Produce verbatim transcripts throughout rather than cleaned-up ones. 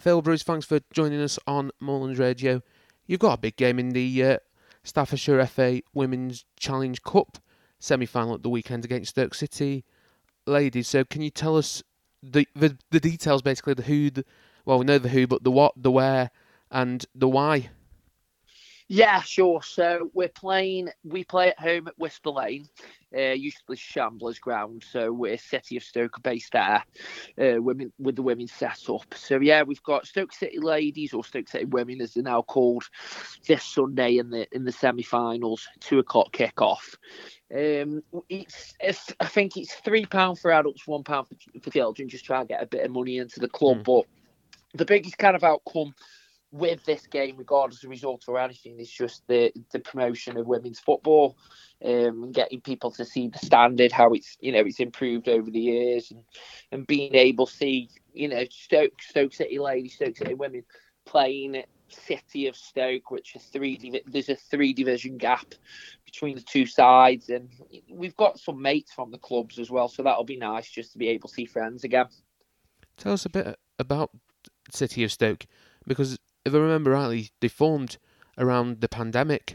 Phil, Bruce, thanks for joining us on Moorlands Radio. You've got a big game in the uh, Staffordshire F A Women's Challenge Cup semi-final at the weekend against Stoke City ladies. So can you tell us the the, the details, basically, the who, the, well, we know the who, but the what, the where, and the why? Yeah, sure. So we're playing, we play at home at Whisper Lane, uh, usually Shamblers ground. So we're City of Stoke based there, uh, women with the women set up. So yeah, we've got Stoke City ladies, or Stoke City women as they're now called, this Sunday in the in the semi-finals, two o'clock kick-off. Um, it's, it's I think it's three pound for adults, one pound for, for children. Just try and get a bit of money into the club. Mm. But the biggest kind of outcome with this game, regardless of result or anything, is just the the promotion of women's football, um, and getting people to see the standard, how it's you know it's improved over the years, and, and being able to see you know Stoke Stoke City ladies, Stoke City women playing at City of Stoke, which is three there's a three division gap between the two sides, and we've got some mates from the clubs as well, so that'll be nice just to be able to see friends again. Tell us a bit about City of Stoke, because if I remember rightly, they formed around the pandemic.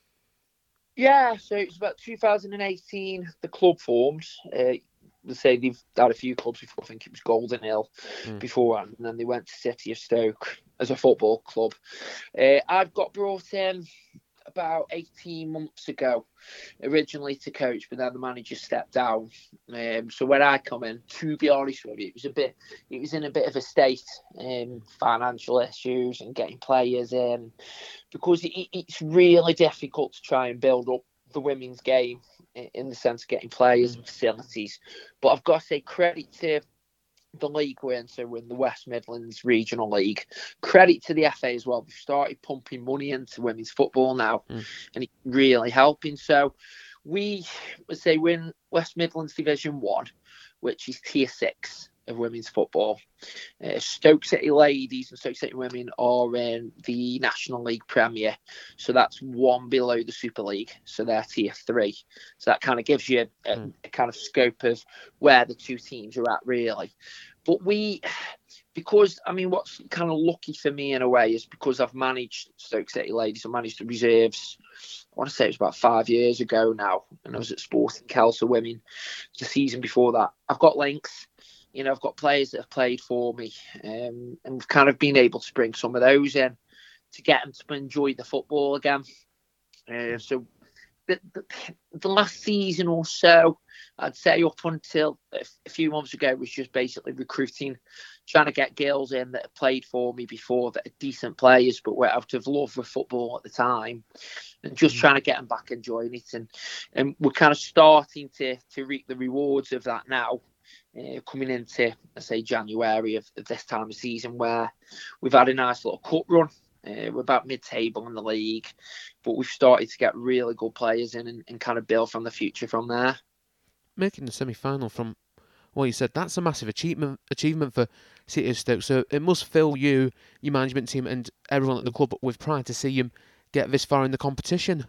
Yeah, so it was about two thousand eighteen, the club formed. Uh, they say they've had a few clubs before. I think it was Golden Hill mm. beforehand, and then they went to City of Stoke as a football club. Uh, I've got brought in about eighteen months ago, originally to coach, but then the manager stepped down. Um, so when I come in, to be honest with you, it was a bit, it was in a bit of a state, um, financial issues and getting players in, because it, it's really difficult to try and build up the women's game in the sense of getting players and facilities. But I've got to say credit to the league we're in, so we're in the West Midlands Regional League. Credit to the F A as well. We've started pumping money into women's football now, mm. and it's really helping. So we would say we're in West Midlands Division One, which is tier six of women's football. Uh, Stoke City ladies and Stoke City women are in the National League Premier, so that's one below the Super League, so they're tier three. So that kind of gives you a, mm. a kind of scope of where the two teams are at, really. But we, because, I mean, what's kind of lucky for me in a way is because I've managed Stoke City ladies, I managed the reserves, I want to say it was about five years ago now, and I was at Sporting Kelso Women the season before that. I've got links. You know, I've got players that have played for me, um, and we've kind of been able to bring some of those in to get them to enjoy the football again. Uh, so the, the, the last season or so, I'd say up until a few months ago, was just basically recruiting, trying to get girls in that have played for me before, that are decent players, but were out of love with football at the time, and just mm-hmm. trying to get them back enjoying it. And, and we're kind of starting to, to reap the rewards of that now. Uh, coming into, I say, January of, of this time of season, where we've had a nice little cup run. Uh, we're about mid-table in the league, but we've started to get really good players in and, and kind of build from the future from there. Making the semi-final from what you said, that's a massive achievement achievement for City of Stoke. So it must fill you, your management team, and everyone at the club with pride to see you get this far in the competition.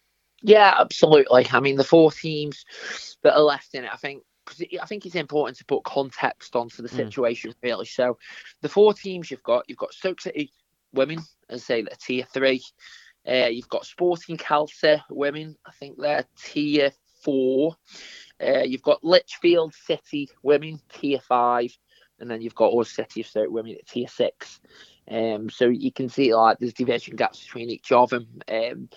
Yeah, absolutely. I mean, the four teams that are left in it, I think, I think it's important to put context onto the situation, mm. really. So the four teams you've got, you've got Stoke City women, as I say, they're tier three. Uh, you've got Sporting Kelso women, I think they're tier four. Uh, you've got Lichfield City women, tier five. And then you've got us, City of Stoke women, at tier six. Um, so you can see like there's division gaps between each of them. Um,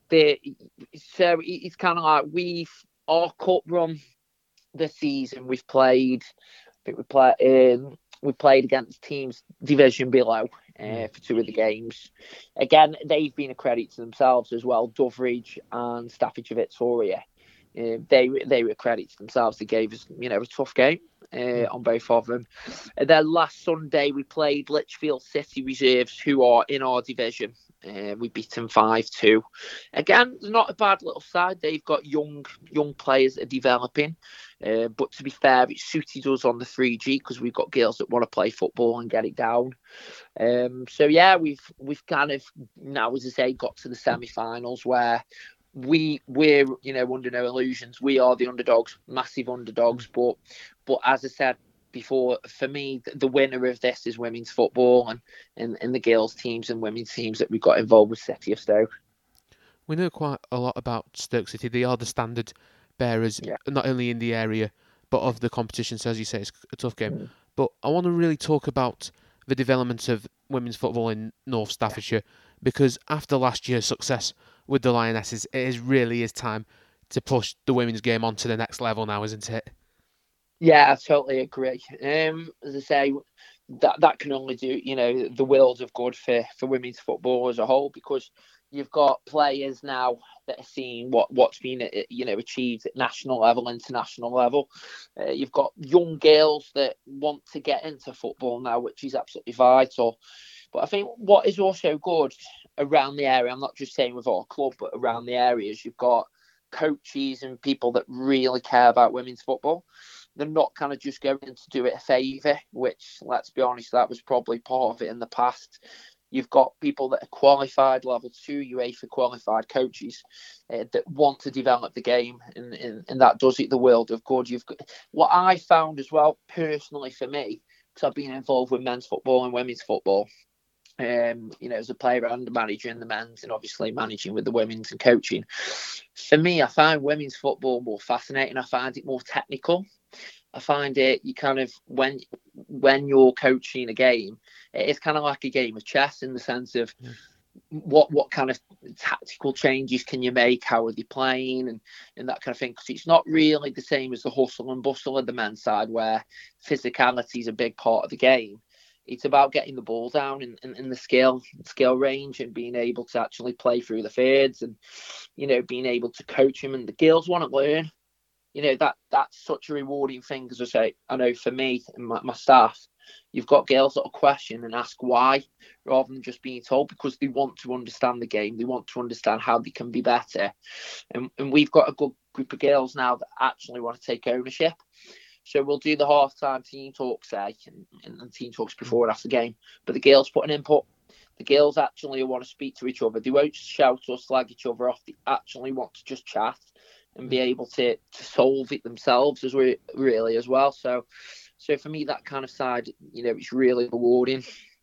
so it's kind of like we've, our cup run this season, we've played, I think we played in, we played against teams division below uh, for two of the games. Again, they've been a credit to themselves as well. Doveridge and Staffordshire Victoria, uh, they they were a credit to themselves. They gave us, you know, a tough game uh, on both of them. And then last Sunday we played Lichfield City Reserves, who are in our division. Uh, we beat them five two. Again, not a bad little side. They've got young young players that are developing. Uh, but to be fair, it suited us on the three G because we've got girls that want to play football and get it down. Um, so yeah, we've we've kind of now, as I say, got to the semi-finals where we we're you know under no illusions, we are the underdogs, massive underdogs. But but as I said, before, for me, the winner of this is women's football, and, and, and the girls' teams and women's teams that we've got involved with City of Stoke. We know quite a lot about Stoke City. They are the standard bearers, Yeah. not only in the area, but of the competition. So, as you say, it's a tough game. Mm. But I want to really talk about the development of women's football in North Staffordshire, because after last year's success with the Lionesses, it is really is time to push the women's game on to the next level now, isn't it? Yeah, I totally agree. Um, as I say, that that can only do, you know, the world of good for, for women's football as a whole, because you've got players now that are seeing what, what's been, you know, achieved at national level, international level. Uh, you've got young girls that want to get into football now, which is absolutely vital. But I think what is also good around the area, I'm not just saying with our club, but around the areas, you've got coaches and people that really care about women's football. They're not kind of just going to do it a favour, which, let's be honest, that was probably part of it in the past. You've got people that are qualified, level two UEFA qualified coaches uh, that want to develop the game, and, and, and that does it the world of good. You've got, what I found as well, personally for me, because I've been involved with men's football and women's football, um, you know, as a player and a manager in the men's, and obviously managing with the women's and coaching. For me, I find women's football more fascinating. I find it more technical. I find it, you kind of, when when you're coaching a game, it's kind of like a game of chess, in the sense of Yeah. what what kind of tactical changes can you make, how are they playing, and, and that kind of thing. Because it's not really the same as the hustle and bustle of the men's side, where physicality is a big part of the game. It's about getting the ball down in, in, in the skill skill range, and being able to actually play through the thirds, and, you know, being able to coach them. And the girls want to learn. You know, that that's such a rewarding thing. As I say, I know for me and my, my staff, you've got girls that will question and ask why, rather than just being told, because they want to understand the game. They want to understand how they can be better. And, and we've got a good group of girls now that actually want to take ownership. So we'll do the half-time team talks, say, and, and team talks before and after the game. But the girls put an input. The girls actually want to speak to each other. They won't shout or slag each other off. They actually want to just chat and be able to, to solve it themselves, as we really as well. So, so for me, that kind of side, you know, it's really rewarding.